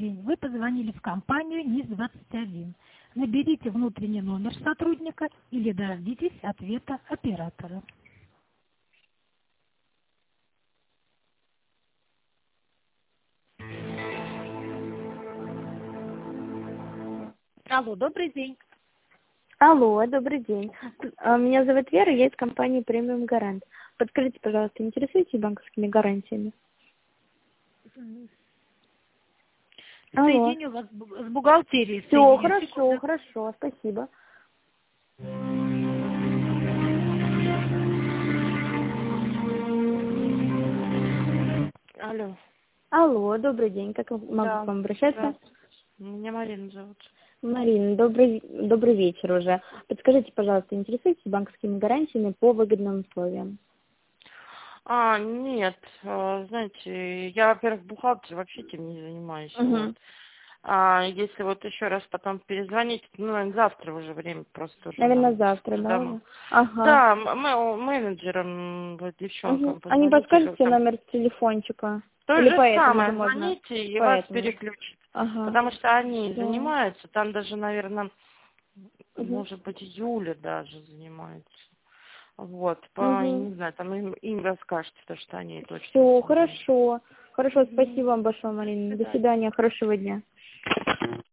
день. Вы позвонили в компанию НИС-21. Наберите внутренний номер сотрудника или дождитесь ответа оператора. Алло, добрый день. Алло, добрый день. Меня зовут Вера, я из компании Премиум Гарант. Подскажите, пожалуйста, интересуетесь банковскими гарантиями? Алло. Соединю вас с бухгалтерией. Все, Соединю. хорошо, хорошо, спасибо. Алло. Алло, добрый день. Как могу к вам обращаться? Здравствуйте. Меня Марина зовут. Марина, добрый вечер уже. Подскажите, пожалуйста, интересуетесь банковскими гарантиями по выгодным условиям? Нет, знаете, я, во-первых, бухгалтер, вообще этим не занимаюсь. Угу. Вот. Если вот еще раз потом перезвонить, ну, наверное, завтра уже время просто уже. Наверное, завтра, да? Домой. Уже? Ага. Да, менеджерам, вот, девчонкам Угу. А не позвоните. подскажете Там номер телефончика? то Или же поэтому самое, же можно? звоните, и вас Поэтому. переключат. Ага. Потому что они Да. занимаются, там даже, наверное, Угу. может быть, Юля даже занимается. Вот, Угу. не знаю, там им расскажете, то, что они точно Все, знают. хорошо. Хорошо, спасибо вам большое, Марина. До свидания, хорошего дня.